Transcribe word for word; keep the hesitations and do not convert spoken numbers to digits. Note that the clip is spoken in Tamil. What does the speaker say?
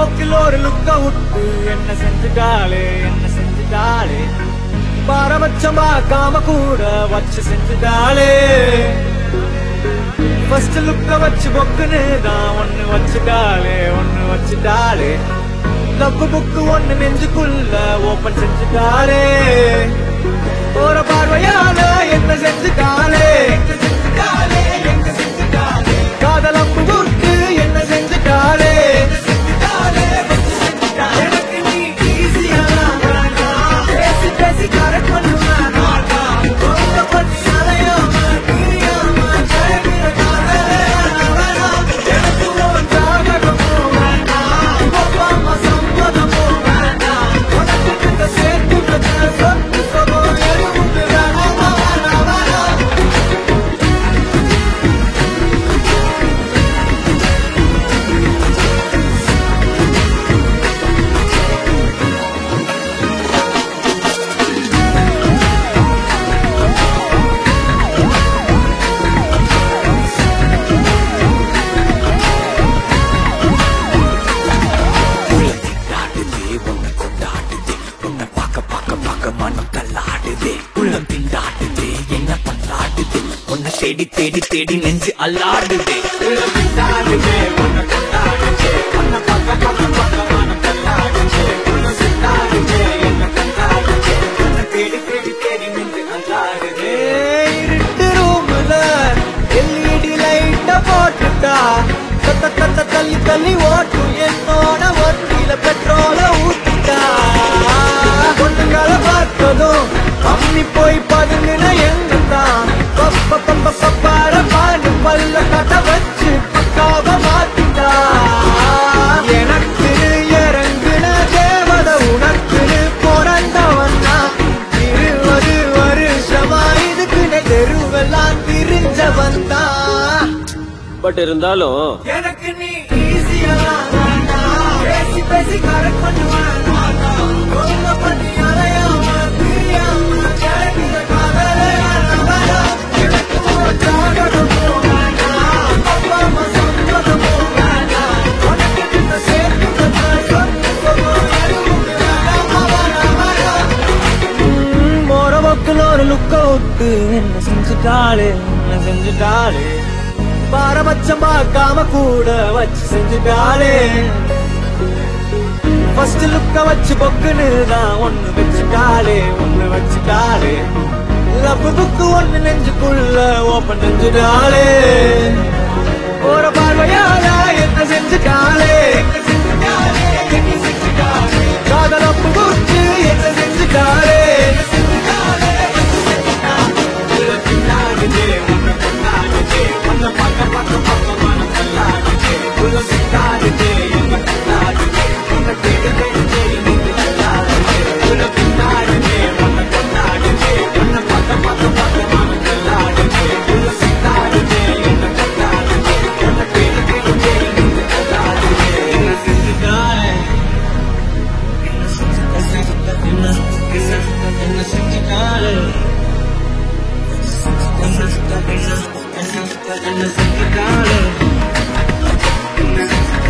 போக்கில் ஒரு லுக்க விட்டு என்ன செஞ்சுட்டாளே என்ன செஞ்சுட்டாளே பாரபட்சம் பார்க்காம கூட வச்சு செஞ்சுட்டாளே ஃபர்ஸ்ட் லுக்க வச்சு பொக்குன்னு தான் ஒண்ணு வச்சுட்டாளே ஒண்ணு வச்சுட்டாளே லவ் புக்கு ஒண்ணு நெஞ்சுக்குள்ள ஓபன் செஞ்சுட்டாளே போற பார்வையால என்ன செஞ்சுட்டாளே காதல் அம்பு விட்டு என்ன செஞ்சுட்டாளே எனக்கு நீ ஈஸியா பேசி பேசி கரெக்ட் பண்ணுவேன் பண்ணி அலையாம பிரியாம ஜெயகிற காதல் எனக்கு உன் ஜாதகமும் வேண்டாம் அப்பா அம்மா சம்மதமும் வேண்டாம் உனக்கு கிட்ட சேர்த்து வச்ச சொத்து சுகம் எதுவும் வேணாம் வேணாம் வேணாம். தேடி தேடி தேடி நெஞ்சு அல்லாடுதே இருட்டு ரூம்ல எல்இடி லைட்ட போட்டுட்டா கத்த கத்த தள்ளி தள்ளி ஓட்டும் என்னோட வண்டியில பெட்ரோல ஊத்திட்டா பொண்ணுங்களை பார்த்ததும் அம்மி போய் பதுங்கின எங்கத்தான் பப்ப பப்ப பப்பார பாடு பல்ல கட்ட வச்சு பக்காவ மாத்திட்டா எனக்கு இறங்குன தேவத உனக்குன்னு பிறந்தவன்னா இருபது வருஷமா இதுக்குன்னு தெருவெல்லாம் திரிஞ்ச வந்தா பட் இருந்தாலும் எனக்கு நீ ஈஸியா பேசி பேசி கரெக்ட் பண்ணுவேன் பண்ணி அலையாம பிரியாம ஜெயகிற காதலே எனக்கு உன் ஜாதகமும் வேண்டாம் அப்பா அம்மா சம்மதமும் வேண்டாம் உனக்கு கிட்ட சேர்த்து வச்ச சொத்து சுகம் எதுவும் வேணாம் வேணாம் வேணாம். போற போக்கில் ஒரு லுக்க விட்டு என்ன செஞ்சுட்டாளே என்ன செஞ்சுட்டாளே பாரபட்சம் பார்க்காம கூட வச்சு செஞ்சுட்டாளே ஃபர்ஸ்ட் லுக்க வச்சு பொக்குன்னு தான் ஒண்ணு வச்சுட்டாளே ஒண்ணு வச்சுட்டாளே லவ் புக்கு ஒண்ணு நெஞ்சுக்குள்ள ஓபன் செஞ்சுட்டாளே ஒரு பார்வையால என்ன செஞ்சுட்டாளே காதல் அம்பு விட்டு என்ன செஞ்சுட்டாளே என்ன செஞ்சுட்டாளே